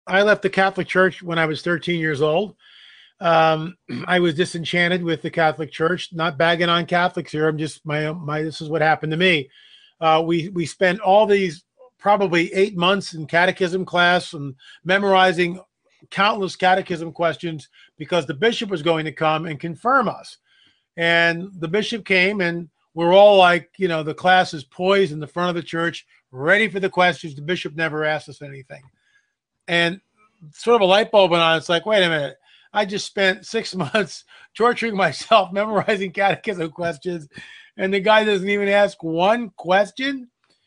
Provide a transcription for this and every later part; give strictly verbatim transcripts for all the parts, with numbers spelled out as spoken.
I left the Catholic Church when I was thirteen years old. Um, I was disenchanted with the Catholic Church. Not bagging on Catholics here. I'm just my my. This is what happened to me. Uh, we we spent all these probably eight months in catechism class and memorizing countless catechism questions because the bishop was going to come and confirm us. And the bishop came, and we're all like, you know, the class is poised in the front of the church, ready for the questions. The bishop never asked us anything. And sort of a light bulb went on. It's like, wait a minute. I just spent six months torturing myself, memorizing catechism questions, and the guy doesn't even ask one question.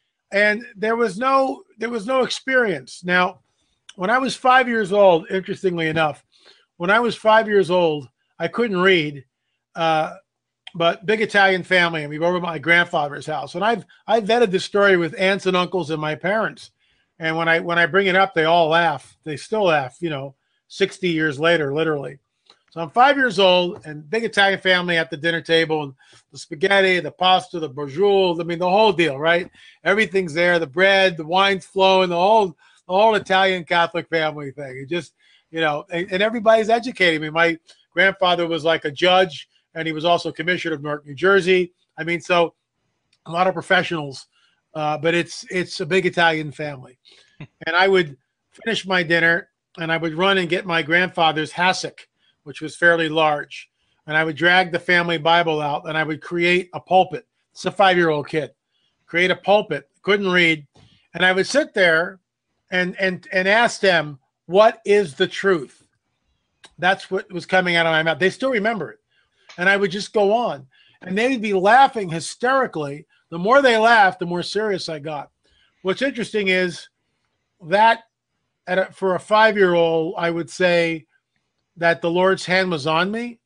And there was no, there was no experience. Now, when I was five years old, interestingly enough, when I was five years old, I couldn't read, uh, but big Italian family, and we were over at my grandfather's house. And I've I vetted this story with aunts and uncles and my parents. And when I when I bring it up, they all laugh. They still laugh, you know, sixty years later, literally. So I'm five years old, and big Italian family at the dinner table, and the spaghetti, the pasta, the braciole, I mean, the whole deal, right? Everything's there, the bread, the wine's flowing, the whole, the whole Italian Catholic family thing. It just, you know, and, and everybody's educating me. My grandfather was like a judge, and he was also commissioner of Newark, New Jersey. I mean, so a lot of professionals, uh, but it's it's a big Italian family. And I would finish my dinner, and I would run and get my grandfather's hassock, which was fairly large. And I would drag the family Bible out, and I would create a pulpit. It's a five-year-old kid. Create a pulpit, couldn't read. And I would sit there and and and ask them, what is the truth? That's what was coming out of my mouth. They still remember it. And I would just go on. And they'd be laughing hysterically. The more they laughed, the more serious I got. What's interesting is that at a, for a five-year-old, I would say that the Lord's hand was on me.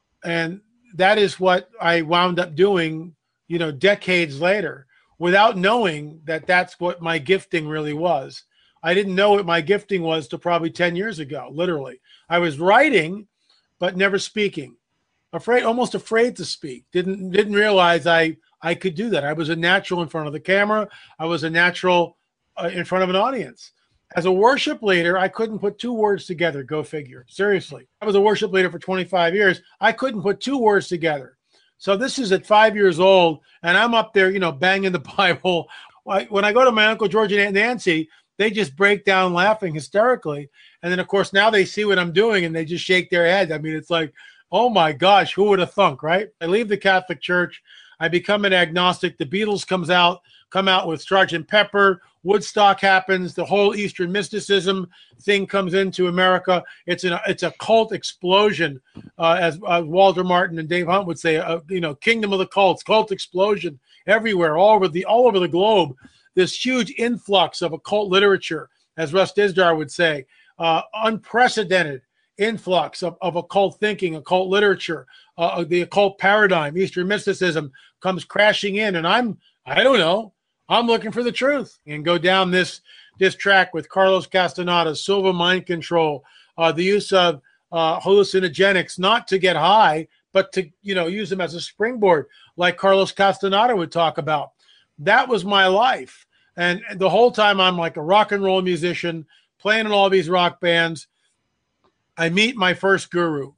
And that is what I wound up doing, you know, decades later, without knowing that that's what my gifting really was. I didn't know what my gifting was till probably ten years ago, literally. I was writing, but never speaking. Afraid, almost afraid to speak. Didn't didn't realize I I could do that. I was a natural in front of the camera. I was a natural uh, in front of an audience. As a worship leader, I couldn't put two words together. Go figure. Seriously. I was a worship leader for twenty-five years. I couldn't put two words together. So this is at five years old, and I'm up there, you know, banging the Bible. When I go to my Uncle George and Aunt Nancy, they just break down laughing hysterically. And then, of course, now they see what I'm doing, and they just shake their head. I mean, it's like, oh, my gosh, who would have thunk, right? I leave the Catholic Church. I become an agnostic. The Beatles comes out, come out with Sergeant Pepper. Woodstock happens. The whole Eastern mysticism thing comes into America. It's an it's a cult explosion, uh, as uh, Walter Martin and Dave Hunt would say. Uh, you know, kingdom of the cults, cult explosion everywhere, all over the all over the globe. This huge influx of occult literature, as Russ Dizdar would say, uh, unprecedented influx of, of occult thinking, occult literature, uh, the occult paradigm, Eastern mysticism comes crashing in, and I'm I don't know. I'm looking for the truth and go down this this track with Carlos Castaneda, Silva mind control, uh, the use of uh, hallucinogenics, not to get high, but to, you know, use them as a springboard, like Carlos Castaneda would talk about. That was my life. And the whole time I'm like a rock and roll musician, playing in all these rock bands. I meet my first guru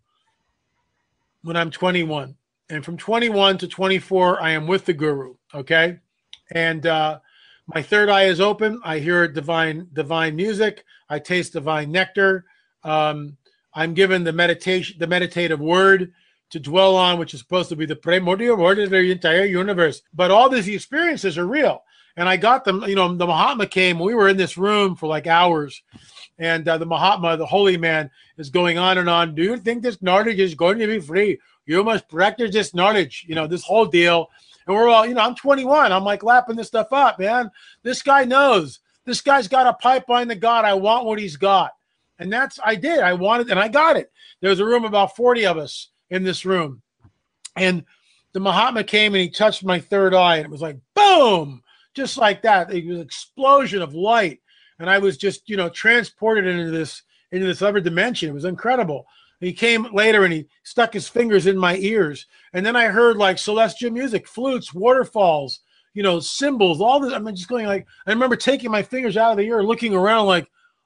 when I'm twenty-one. And from twenty-one to twenty-four, I am with the guru, okay? And uh, my third eye is open. I hear divine, divine music. I taste divine nectar. Um, I'm given the meditation, the meditative word to dwell on, which is supposed to be the primordial word of the entire universe. But all these experiences are real, and I got them. You know, the Mahatma came. We were in this room for like hours, and uh, the Mahatma, the holy man, is going on and on. Do you think this knowledge is going to be free? You must practice this knowledge. You know, this whole deal. And we're all, you know, I'm twenty-one. I'm like lapping this stuff up, man. This guy knows. This guy's got a pipeline to God. I want what he's got. And that's, I did. I wanted, and I got it. There was a room, about forty of us in this room. And the Mahatma came and he touched my third eye. And it was like, boom, just like that. It was an explosion of light. And I was just, you know, transported into this, into this other dimension. It was incredible. He came later and he stuck his fingers in my ears. And then I heard like celestial music, flutes, waterfalls, you know, cymbals, all this. I'm just going like, I remember taking my fingers out of the ear, looking around like,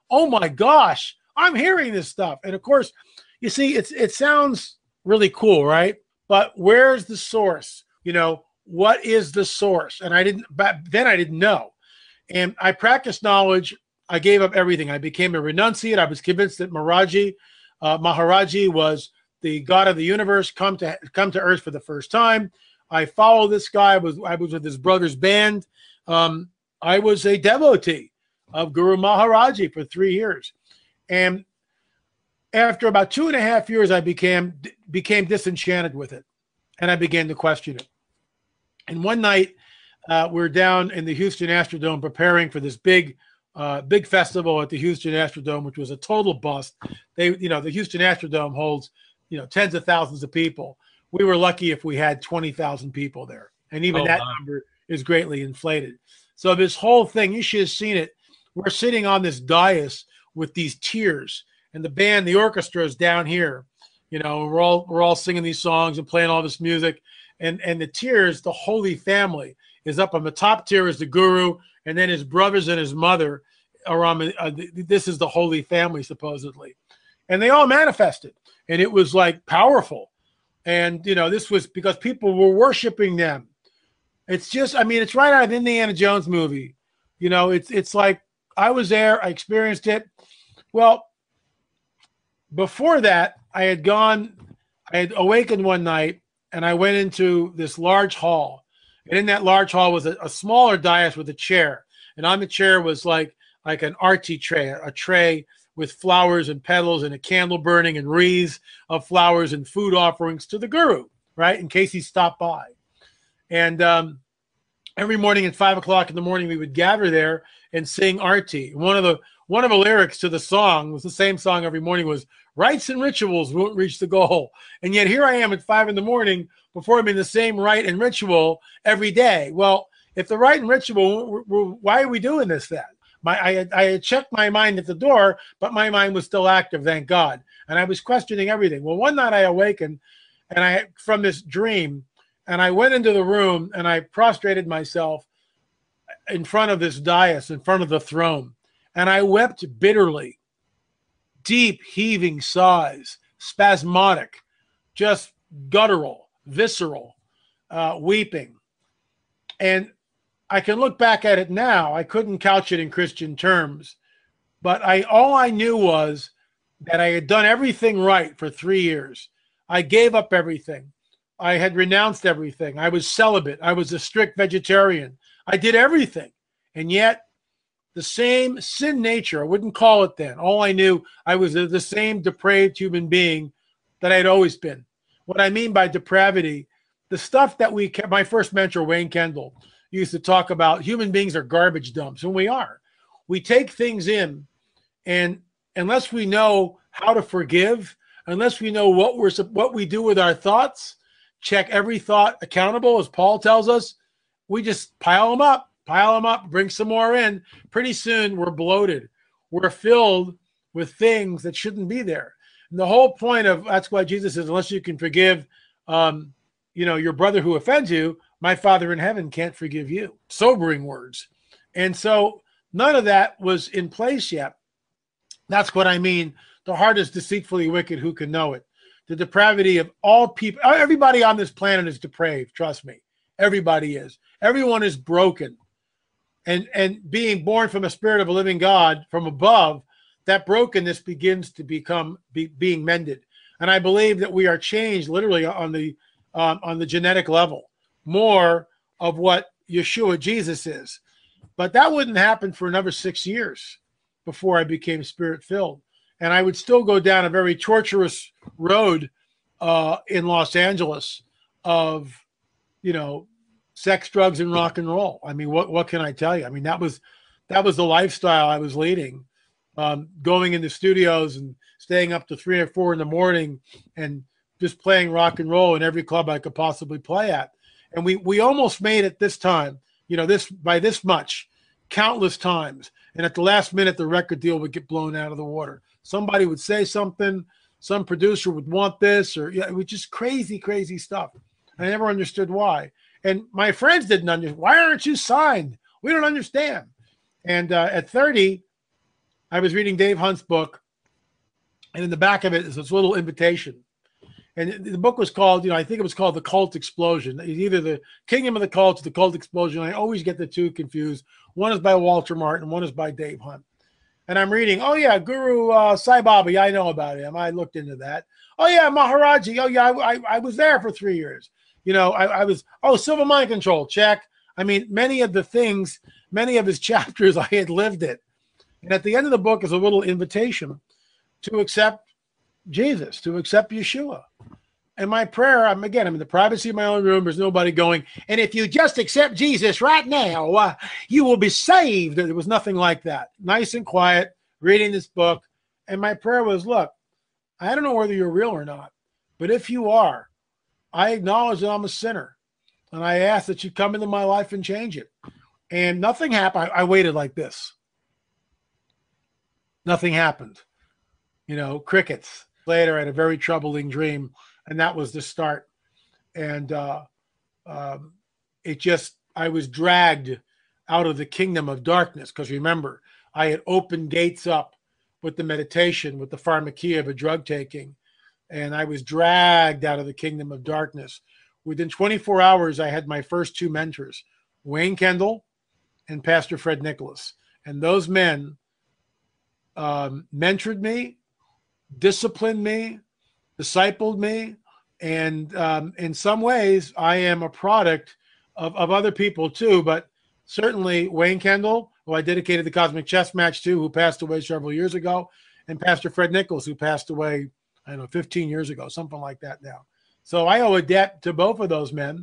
oh my gosh, I'm hearing this stuff. And of course, you see, it's it sounds really cool, right? But where's the source? You know, what is the source? And I didn't, back then I didn't know. And I practiced knowledge. I gave up everything. I became a renunciate. I was convinced that Maharaji, uh, Maharaji was the God of the universe come to come to earth for the first time. I followed this guy. I was, I was with his brother's band. Um, I was a devotee of Guru Maharaji for three years. And after about two and a half years, I became became disenchanted with it, and I began to question it. And one night, uh, we're down in the Houston Astrodome preparing for this big, uh, big festival at the Houston Astrodome, which was a total bust. They, you know, the Houston Astrodome holds, you know, tens of thousands of people. We were lucky if we had twenty thousand people there, and even oh, that wow. number is greatly inflated. So this whole thing, you should have seen it. We're sitting on this dais with these tiers. And the band, the orchestra is down here, you know, we're all we're all singing these songs and playing all this music, and and the tiers, the Holy Family, is up on the top tier is the Guru, and then his brothers and his mother are on. Uh, this is the Holy Family supposedly, and they all manifested, and it was like powerful, and you know this was because people were worshiping them. It's just, I mean, it's right out of Indiana Jones movie, you know. It's it's like I was there, I experienced it. Well. Before that, I had gone, I had awakened one night, and I went into this large hall. And in that large hall was a, a smaller dais with a chair. And on the chair was like, like an arti tray, a tray with flowers and petals and a candle burning and wreaths of flowers and food offerings to the Guru, right, in case he stopped by. And um, every morning at five o'clock in the morning, we would gather there and sing arti. One of the One of the lyrics to the song was the same song every morning was rites and rituals won't reach the goal. And yet here I am at five in the morning performing the same rite and ritual every day. Well, if the rite and ritual, why are we doing this then? My, I, had, I had checked my mind at the door, but my mind was still active, thank God. And I was questioning everything. Well, one night I awakened and I from this dream, and I went into the room and I prostrated myself in front of this dais, in front of the throne. And I wept bitterly, deep heaving sighs, spasmodic, just guttural, visceral, uh, weeping. And I can look back at it now. I couldn't couch it in Christian terms, but I all I knew was that I had done everything right for three years. I gave up everything. I had renounced everything. I was celibate. I was a strict vegetarian. I did everything. And yet, the same sin nature, I wouldn't call it then. All I knew, I was the same depraved human being that I had always been. What I mean by depravity, the stuff that we, my first mentor, Wayne Kendall, used to talk about, human beings are garbage dumps, and we are. We take things in, and unless we know how to forgive, unless we know what we're what we do with our thoughts, check every thought accountable, as Paul tells us, we just pile them up. Pile them up, bring some more in. Pretty soon we're bloated. We're filled with things that shouldn't be there. And the whole point of, that's why Jesus says, unless you can forgive, um, you know, your brother who offends you, my Father in heaven can't forgive you. Sobering words. And so none of that was in place yet. That's what I mean. The heart is deceitfully wicked. Who can know it? The depravity of all people. Everybody on this planet is depraved. Trust me. Everybody is. Everyone is broken. And, and being born from a spirit of a living God from above, that brokenness begins to become be, being mended. And I believe that we are changed literally on the um, on the genetic level, more of what Yeshua Jesus is. But that wouldn't happen for another six years before I became spirit-filled. And I would still go down a very torturous road uh, in Los Angeles of, you know, sex, drugs, and rock and roll. I mean, what what can I tell you? I mean, that was that was the lifestyle I was leading, um, going into studios and staying up to three or four in the morning and just playing rock and roll in every club I could possibly play at. And we we almost made it this time, you know, this by this much, countless times. And at the last minute, the record deal would get blown out of the water. Somebody would say something, some producer would want this, or yeah, it was just crazy, crazy stuff. I never understood why. And my friends didn't understand. Why aren't you signed? We don't understand. And uh, at thirty, I was reading Dave Hunt's book, and in the back of it is this little invitation. And the book was called, you know, I think it was called The Cult Explosion. It's either The Kingdom of the Cults or The Cult Explosion. I always get the two confused. One is by Walter Martin, one is by Dave Hunt. And I'm reading, oh, yeah, Guru uh, Sai Baba. Yeah, I know about him. I looked into that. Oh, yeah, Maharaji. Oh, yeah, I, I, I was there for three years. You know, I, I was, oh, Silver Mind Control, check. I mean, many of the things, many of his chapters, I had lived it. And at the end of the book is a little invitation to accept Jesus, to accept Yeshua. And my prayer, I'm again, I'm in the privacy of my own room. There's nobody going, and if you just accept Jesus right now, uh, you will be saved. There was nothing like that. Nice and quiet, reading this book. And my prayer was, look, I don't know whether you're real or not, but if you are, I acknowledge that I'm a sinner. And I ask that you come into my life and change it. And nothing happened. I, I waited like this. Nothing happened. You know, crickets. Later, I had a very troubling dream. And that was the start. And uh, um, it just, I was dragged out of the kingdom of darkness. Because remember, I had opened gates up with the meditation, with the pharmakia of a drug taking. And I was dragged out of the kingdom of darkness. Within twenty-four hours, I had my first two mentors, Wayne Kendall and Pastor Fred Nicholas. And those men um, mentored me, disciplined me, discipled me, and um, in some ways, I am a product of, of other people too, but certainly Wayne Kendall, who I dedicated the Cosmic Chess Match to, who passed away several years ago, and Pastor Fred Nichols, who passed away, I don't know, fifteen years ago, something like that now. So I owe a debt to both of those men.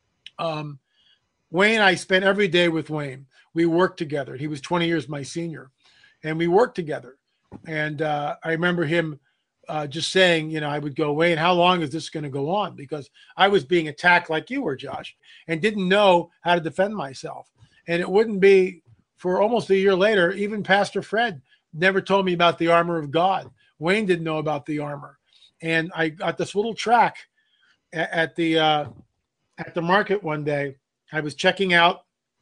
Um, Wayne, I spent every day with Wayne. We worked together. He was twenty years my senior, and we worked together. And uh, I remember him Uh, just saying, you know, I would go, Wayne, how long is this going to go on? Because I was being attacked like you were, Josh, and didn't know how to defend myself. And it wouldn't be for almost a year later, even Pastor Fred never told me about the armor of God. Wayne didn't know about the armor. And I got this little track at, at the uh, at the market one day. I was checking out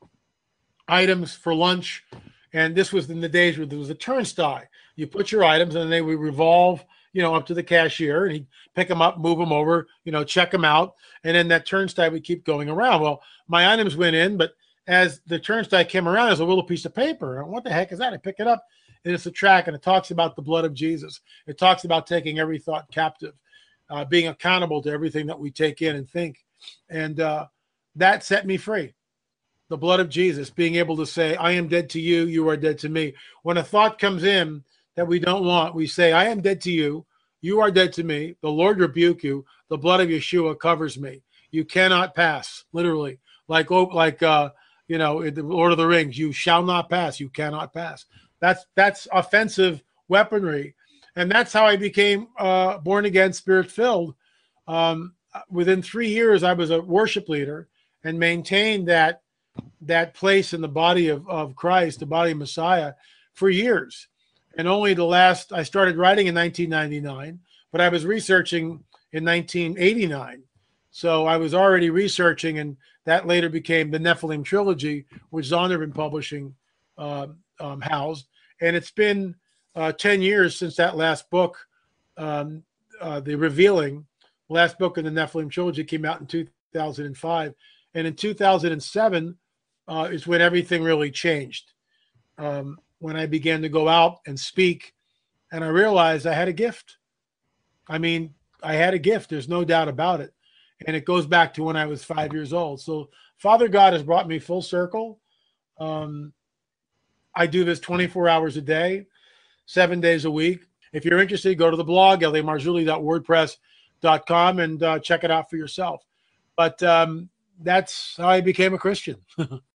items for lunch. And this was in the days where there was a turnstile. You put your items and they would revolve, you know, up to the cashier, and he'd pick them up, move them over, you know, check them out. And then that turnstile would keep going around. Well, my items went in, but as the turnstile came around, there's a little piece of paper. And what the heck is that? I pick it up, and it's a track, and it talks about the blood of Jesus. It talks about taking every thought captive, uh, being accountable to everything that we take in and think. And uh, that set me free. The blood of Jesus, being able to say, I am dead to you, you are dead to me. When a thought comes in that we don't want, we say, I am dead to you, you are dead to me, the Lord rebuke you, the blood of Yeshua covers me. You cannot pass, literally. Like, oh, like uh, you know, in the Lord of the Rings, you shall not pass, you cannot pass. That's that's offensive weaponry. And that's how I became uh, born again, spirit-filled. Um, within three years, I was a worship leader and maintained that that place in the body of, of Christ, the body of Messiah, for years. And only the last, I started writing in nineteen ninety-nine, but I was researching in nineteen eighty-nine. So I was already researching, and that later became the Nephilim trilogy, which Zondervan Publishing uh, um, housed. And it's been uh, ten years since that last book, um, uh, The Revealing, last book in the Nephilim trilogy, came out in two thousand five. And in two thousand seven uh, is when everything really changed. Um, when I began to go out and speak, and I realized I had a gift. I mean, I had a gift. There's no doubt about it. And it goes back to when I was five years old. So Father God has brought me full circle. Um, I do this twenty-four hours a day, seven days a week. If you're interested, go to the blog, l a marzulli dot wordpress dot com, and uh, check it out for yourself. But um, that's how I became a Christian.